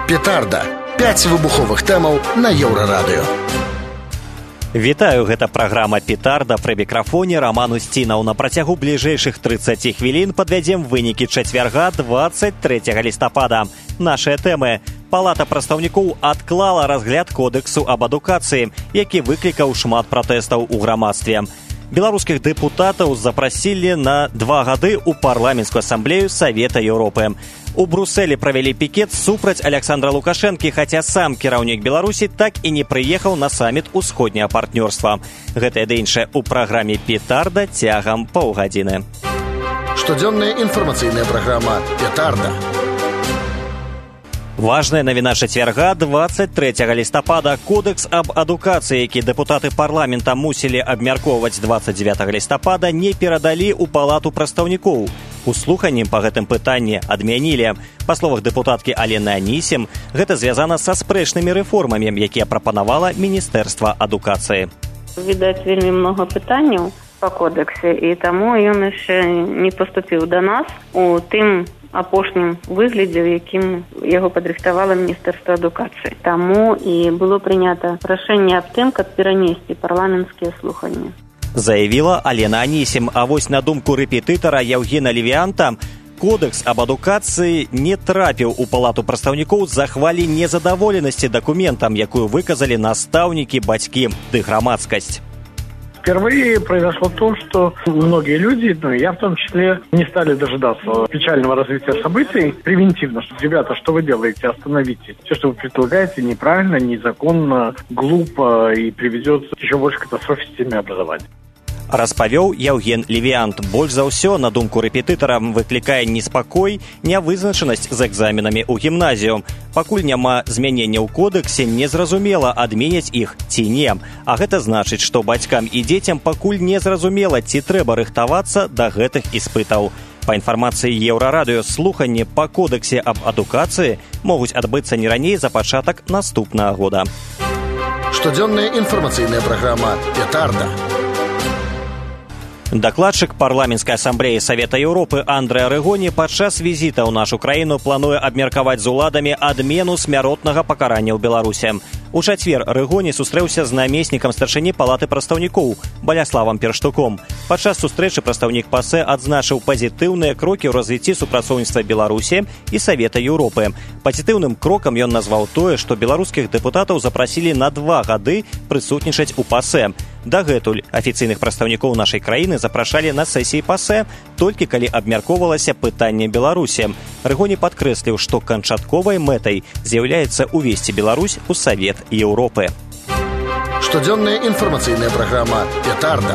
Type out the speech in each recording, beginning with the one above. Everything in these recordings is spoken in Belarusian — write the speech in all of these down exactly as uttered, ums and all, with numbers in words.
Петарда. пяць выбуховых тэмаў на Еўрарадыё. Вітаю, гэта праграма «Петарда», пры мікрафоне Роман Устінаў. На працягу бліжэйшых трыццаці хвілін падвядзем вынікі чацвярга дваццаць трэцяга лістапада. Нашыя тэмы. Палата прадстаўнікоў адклала разгляд кодэксу аб адукацыі, які выклікаў шмат пратэстаў у грамадстве. Беларускіх дэпутатаў запрасілі на два гады ў парламенцкую асамблею Савета Еўропы. У Брусэлі правялі пікет супраць Александра Лукашэнкі, хаця сам кіраўнік Беларусі так і не прыехаў на саміт усходняга партнёрства. Гэтае ды іншае ў праграме «Петарда» цягам паўгадзіны. Штодзённая інфармацыйная праграма «Петарда». Важная навіна чацвярга дваццаць трэцяга лістапада. Кодэкс аб адукацыі, які дэпутаты парламента мусілі абмяркоўваць дваццаць дзевятага лістапада, не перадалі ў палату прадстаўнікоў. У слуханні па гэтым пытанні адмянілі. Па словах дэпутаткі Алены Анісім, гэта звязана са спрэчнымі рэформамі, якія прапанавала Міністэрства адукацыі. Відаць, вельмі многа пытанняў па кодэксе, і таму ён яшчэ не паступіў да нас у тым апошнім выглядзе, у якім яго падрыхтавала Міністэрства адукацыі. Таму і было прынята рашэнне аб тым, каб перанесці парламенцкія слуханні. Заявіла Алена Анісім. А вось на думку рэпетытара Яўгена Левіанта, кодэкс аб адукацыі не трапіў у палату прадстаўнікоў з-за хвалі незадаволенасці дакументам, якую выказалі настаўнікі, бацькі ды грамадскасць. Впервые произошло то, что многие люди, ну и я в том числе, не стали дожидаться печального развития событий превентивно. Что, ребята, что вы делаете? Остановитесь. Все, что вы предлагаете, неправильно, незаконно, глупо и приведет к еще больше катастрофе в системе образования. Распавёў Яўген Левіант. Больш за ўсё, на думку рэпетытара, выклікае неспакой, нявызначанасць з экзаменамі ў гімназію. Пакуль няма змянення ў кодэксе, незразумела, адменяць іх ці не. А гэта значыць, што бацькам і дзецям пакуль незразумела, ці трэба рыхтавацца да гэтых іспытаў. Па інфармацыі Еўрарадыё, слуханні па кодэксе аб адукацыі могуць адбыцца не раней за пачатак наступнага года. Штодзённая інфармацыйная праграма «Петарда». Дакладчык парламенцкай асамблеі Савета Еўропы Андрэа Рэгоні падчас візіта ў нашу краіну плануе абмеркаваць з уладамі адмену смяротнага пакарання ў Беларусі. У чацвер Рэгоні сустрэўся з намеснікам старшыні палаты прадстаўнікоў Баляславам Перштуком. Падчас сустрэчы прадстаўнік ПАСЭ адзначыў пазітыўныя крокі ў развіцці супрацоўніцтва Беларусі і Савета Еўропы. Пазітыўным крокам ён назваў тое, што беларускіх дэпутатаў запрасілі на два гады прысутнічаць у ПАСЭ. Дагэтуль афіцыйных прадстаўнікоў нашай краіны запрашалі на сесіі ПАСЭ толькі калі абмяркоўвалася пытанне Беларусі. Рэгоні падкрэсліў, што канчатковай мэтай з'яўляецца ўвесці Беларусь у Савет Еўропы. Штодзённая інфармацыйная праграма «Петарда».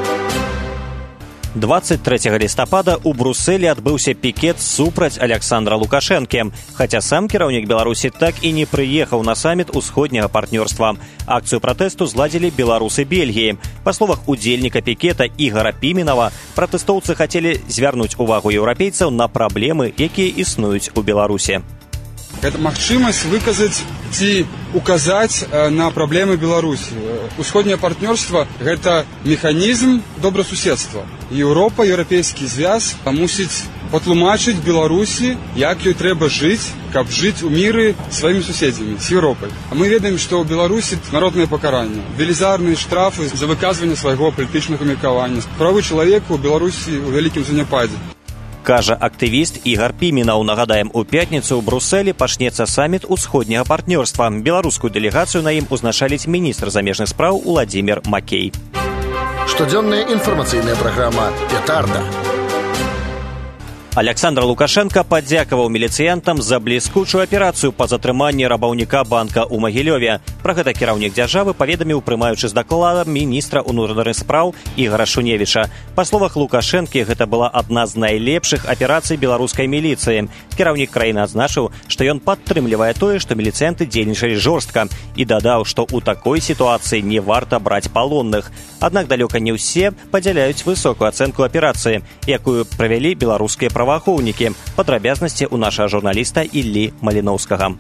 дваццаць трэцяга лістапада ў Брусэлі адбыўся пікет супраць Александра Лукашэнкі, хаця сам кіраўнік Беларусі так і не прыехаў на саміт усходняга партнёрства. Акцыю пратэсту зладзілі беларусы Бельгіі. Па словах удзельніка пікета Ігара Піменава, пратэстоўцы хацелі звярнуць увагу еўрапейцаў на праблемы, якія існуюць у Беларусі. Гэта магчымасць выказаць ці указаць на праблемы Беларусі. Усходняе партнёрства – гэта механізм добрасуседства. Еўропа, еўрапейскі звяз мусіць патлумачыць Беларусі, як ёй трэба жыць, каб жыць у міры сваімі суседзямі, з Еўропай. А мы ведаем, што ў Беларусі смяротнае пакаранне, велізарныя штрафы за выказванне свайго палітычнага меркавання. Правы чалавека ў Беларусі ў вялікім заняпадзе. Кажа актывіст Ігар Піменаў. Нагадаем, у пятніцу ў Брусэлі пачнецца саміт усходняга партнёрства. Беларускую дэлегацыю на ім узначаліць міністр замежных спраў Уладзімір Макей. Штодзённая інфармацыйная праграма «Петарда». Александр Лукашенко падзякаваў міліцыянтам за бліскучую аперацыю па затрыманні рабаўніка банка ў Магілёве. Пра гэта кіраўнік дзяржавы паведаміў, прымаючы з дакладам міністра ўнутраных спраў Ігара Шуневіча. Па словах Лукашэнкі, гэта была адна з найлепшых аперацый беларускай міліцыі. Кіраўнік краіны адзначыў, што ён падтрымлівае тое, што міліцыянты дзейнічалі жорстка, і дадаў, што ў такой сітуацыі не варта браць палонных. Аднак далёка не ўсе падзяляюць высокую ацэнку аперацыі, якую правялі беларускія праваахоўнікі. Падрабязнасці ў нашага журналіста Іллі Маліноўскага.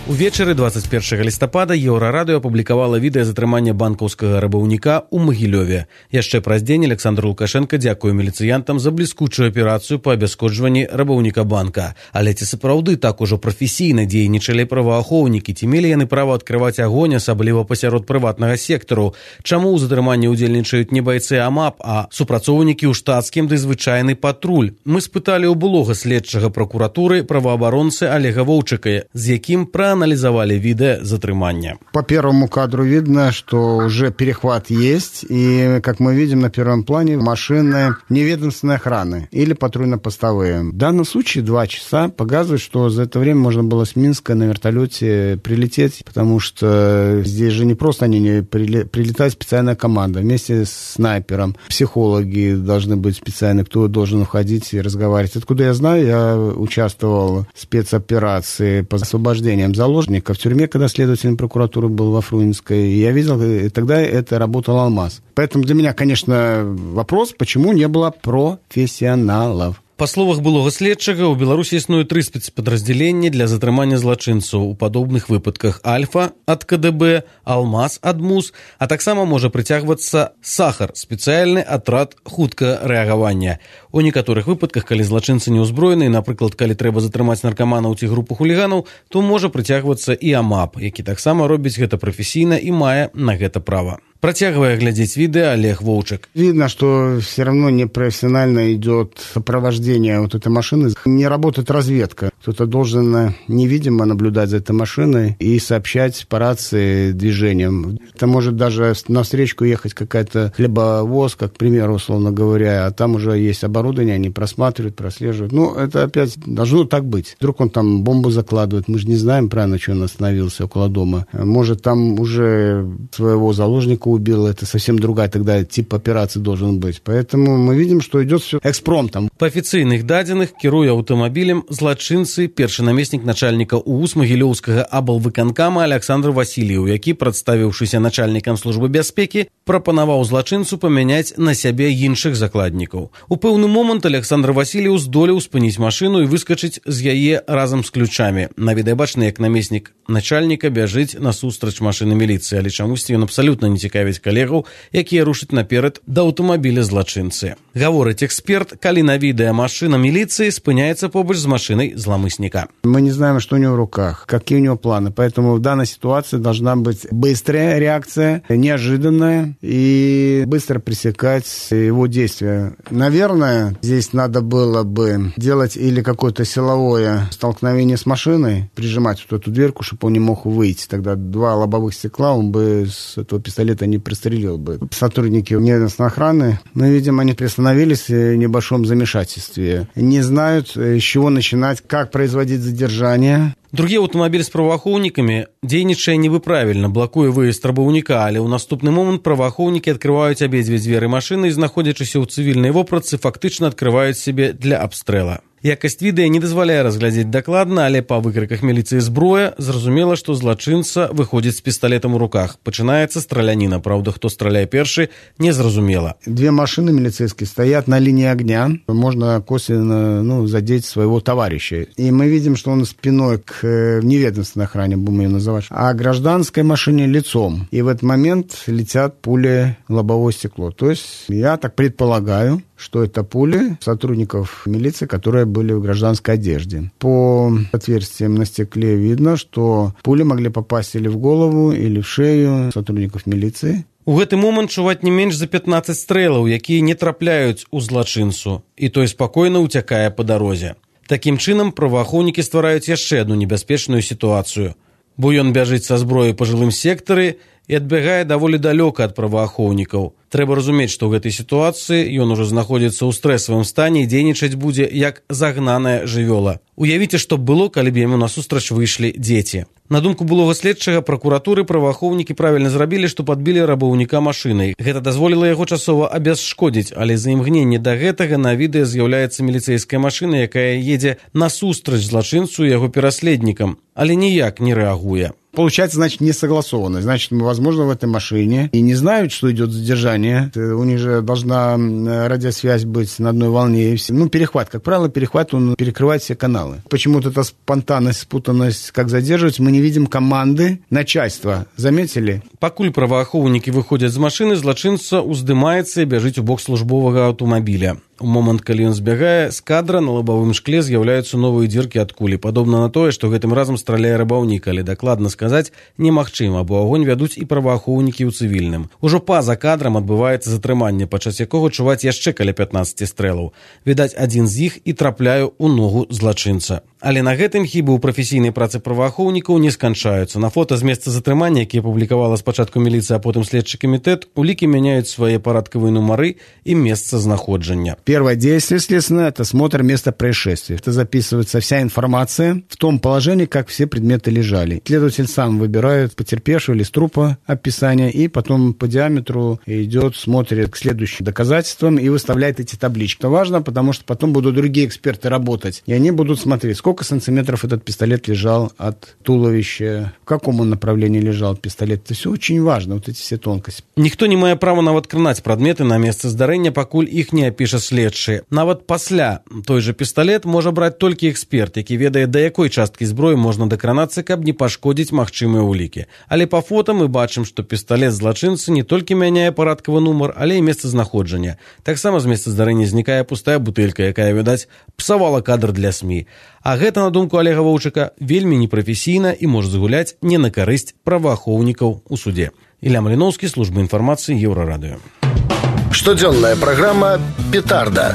Увечары двадцать першага лістапада Еўрарадыё апублікавала відэа затрымання банкаўскага рабаўніка ў Магілёве. Яшчэ праз дзень Александр Лукашенко дзякуе міліцыянтам за бліскучую аперацыю па абяскоджванні рабаўніка банка. Але ці сапраўды так ужо прафесійна дзейнічалі праваахоўнікі, ці мелі яны права адкрываць агонь, асабліва пасярод прыватнага сектару? Чаму ў затрыманні ўдзельнічаюць не байцы АМАП, а супрацоўнікі ў штатскім ды звычайны патруль? Мы спыталі ў былога следчага пракуратуры праваабаронцы Олега Воўчыка, з якім пра анализовали виды затрымания. По первому кадру видно, что уже перехват есть, и, как мы видим на первом плане, машины неведомственной охраны или патрульно-постовые. В данном случае два часа показывает, что за это время можно было с Минска на вертолете прилететь, потому что здесь же не просто они не прилетает специальная команда вместе с снайпером. Психологи должны быть специальны, кто должен уходить и разговаривать. Откуда я знаю, я участвовал в спецоперации по освобождениям заложников в тюрьме, когда следователь прокуратуры был во Фрунзенской. И я видел, и тогда это работал «Алмаз». Поэтому для меня, конечно, вопрос, почему не было профессионалов. Па словах былога следчага, у Беларусі існуе тры спецпадраздзяленні для затрымання злачынцаў. У падобных выпадках Альфа ад КДБ, Алмаз ад МУС, а таксама можа прыцягвацца Сахар, спецыяльны атрад хуткага рэагавання. У некаторых выпадках, калі злачынцы не ўзброены, напрыклад, калі трэба затрымаць наркаманаў ці групу хуліганаў, то можа прыцягвацца і АМАП, які таксама робіць гэта прафесійна і мае на гэта права. Протягивая глядеть видео, Олег Воўчык. Видно, что все равно непрофессионально идет сопровождение вот этой машины. Не работает разведка. Кто-то должен невидимо наблюдать за этой машиной и сообщать по рации движением. Это может даже на встречку ехать какая-то хлебовоз, как, к примеру, условно говоря, а там уже есть оборудование, они просматривают, прослеживают. Ну, это опять должно так быть. Вдруг он там бомбу закладывает. Мы же не знаем, правильно, что он остановился около дома. Может, там уже своего заложника убил, это совсем другая тогда тип операции должен быть. Поэтому мы видим, что идет все экспромтом. По афіцыйных дадзеных, кіруе аўтамабілем злачынцы, першы намеснік начальніка УУС Магілёўскага аблвыканкама Александр Васильев, які, прадставіўшыся начальнікам службы бяспекі, прапанаваў злачынцу памяняць на сябе іншых закладнікаў. У пэўны момант Александр Васильев здолеў спыніць машыну і выскачыць з яе разам з ключамі. На відэа бачна, як намеснік начальніка бяжыць насустрач машыны міліцыі, але чамусьці ён абсалютна не цікавіць калегаў, якія рушаць наперад да аўтамабіля злачынцы. Гаворыць эксперт, калі на відэа машина милиции спыняется побач с машиной злоумышленника. Мы не знаем, что у него в руках, какие у него планы, поэтому в данной ситуации должна быть быстрая реакция, неожиданная, и быстро пресекать его действия. Наверное, здесь надо было бы делать или какое-то силовое столкновение с машиной, прижимать вот эту дверку, чтобы он не мог выйти. Тогда два лобовых стекла он бы с этого пистолета не пристрелил бы. Сотрудники неведомственной охраны, ну, видимо, они приостановились в небольшом замешательстве. Не знают, с чего начинать, как производить задержание. Другі аўтамабіль з праваахоўнікамі дзейнічае нібы правільна, блакуе выезд рабаўніка, але ў наступны момант праваахоўнікі адкрываюць абедзве дзверы машыны і, знаходзячыся ў цывільнай вопратцы, фактычна адкрываюць сябе для абстрэла. Якасць відэа не дазваляе разглядзець дакладна, але па выкрыках міліцыі зброя зразумела, што злачынца выходзіць з пісталетам у руках. Пачынаецца страляніна, праўда, хто страляе першы, незразумела. Две машины милицейские стоят на линии огня. Можно косвенно, ну, задеть своего товарища. И мы видим, что он спиной к неведомственной охране, будем ее называть, а гражданской машине лицом. И в этот момент летят пули в лобовое стекло. То есть я так предполагаю, что это пули сотрудников милиции, которые были в гражданской одежде. По отверстиям на стекле видно, что пули могли попасть или в голову, или в шею сотрудников милиции. У гэты момант чуваць не менш за пятнаццаць стрэлаў, якія не трапляюць у злачынцу, і той спакойна ўцякае па дарозе. Такім чынам праваахоўнікі ствараюць яшчэ одну небяспечную сітуацыю, бо ён бяжыць са зброі па жылым сектары і адбягае даволі далёка ад праваахоўнікаў. Трэба разумець, што ў гэтай сітуацыі ён ужо знаходзіцца ў стрэсавым стане і дзейнічаць будзе як загнаная жывёла. Уявіце, што б было, калі б яму насустрач выйшлі дзеці. На думку былога следчага пракуратуры, праваахоўнікі правільна зрабілі, што падбілі рабаўніка машынай. Гэта дазволіла яго часова абясшкодзіць, але за імгненне да гэтага на відэа з'яўляецца міліцэйская машына, якая едзе насустрач злачынцу і яго пераследнікам, але ніяк не рэагуе. Получается, значит, не согласовано. Значит, возможно, в этой машине и не знают, что идет задержание. У них же должна радиосвязь быть на одной волне. И все. Ну, перехват. Как правило, перехват, он перекрывает все каналы. Почему-то эта спонтанность, спутанность, как задерживать, мы не видим команды начальства. Заметили? Пакуль праваахоўнікі выходзяць з машыны, злачынца ўздымаецца і бяжыць у бок службовага аўтамабіля. У момант, калі ён збягае, з кадра на лабавым шкле з'яўляюцца новыя дзіркі ад кулі. Падобна на тое, што гэтым разам страляе рабаўнік, але дакладна сказаць немагчыма, бо агонь вядуць і праваахоўнікі ў цывільным. Ужо па-за кадрам адбываецца затрыманне, падчас якога чуваць яшчэ каля пятнаццаць стрэлаў. Відаць, адзін з іх і трапляе ў ногу злачынца. Але на гэтым хібы ў прафесійнай працы праваахоўнікаў не сканчаюцца. На фота з месца затрымання, якія публікавала спачатку міліцыя, а потым следчы камітэт, улікі мяняюць свае парадкавыя нумары і месца знаходжання. Первое действие следственное – это осмотр места происшествия. Это записывается вся информация в том положении, как все предметы лежали. Следователь сам выбирает потерпевшего или с трупа описание, и потом по диаметру идет, смотрит к следующим доказательствам и выставляет эти таблички. Это важно, потому что потом будут другие эксперты работать, и они будут смотреть, сколько сантиметров этот пистолет лежал от туловища, в каком он направлении лежал пистолет. Это все очень важно, вот эти все тонкости. Никто не мае права нават кранаць прадметы на месцы здарэння, пакуль іх не апіша следчы. Нават пасля той же пісталет можа браць толькі эксперт, які ведае, да якой часткі зброі можна дакранацца, каб не пашкодзіць магчымыя ўлікі. Але па фота мы бачым, што пісталет злачынцы не толькі мяняе парадкавы нумар, але і месца знаходжання. Таксама з месца здарэння знікае пустая бутэлька, якая, відаць, псавала кадр для СМІ. А гэта, на думку Олега Воўчыка, вельмі непрафесійна і можа згуляць не на карысць праваахоўнікаў у суде. Ілля Маліноўскі, служба інфармацыі, Еўрарадыё. Штодзённая праграма «Петарда».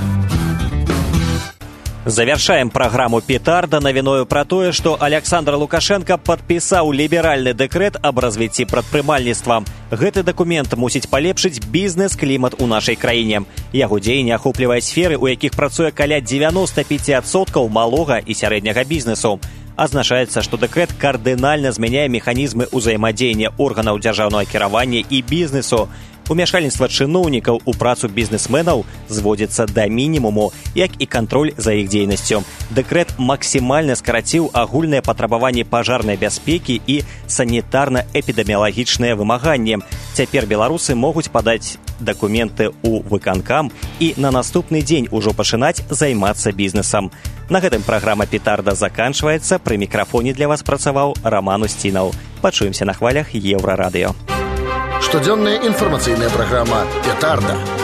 Завершаем праграму «Петарда» навіною пра тое, што Александр Лукашенко падпісаў ліберальны дэкрэт аб развіцці прадпрымальніцтва. Гэты дакумент мусіць палепшыць бізнес-клімат у нашай краіне. Яго дзеянне ахоплівае сферы, у якіх працуе каля дзевяноста пяць адсоткаў малога і сярэдняга бізнесу. Азначаецца, што дэкрэт кардынальна змяняе механізмы ўзаемадзеяння органаў дзяржаўнага кіравання і бізнесу. Умяшальніцтва чыноўнікаў у працу бізнесменаў зводзіцца да мінімуму, як і кантроль за іх дзейнасцю. Дэкрэт максімальна скараціў агульныя патрабаванні пажарнай бяспекі і санітарна-эпідэміялагічныя вымаганні. Цяпер беларусы могуць падаць дакументы ў выканкам і на наступны дзень ужо пачынаць займацца бізнесам. На гэтым праграма «Петарда» заканчваецца. Пры мікрафоне для вас працаваў Роман Устінаў. Пачуемся на хвалях Еўрарадыё. Штодзённая інфармацыйная праграма «Петарда».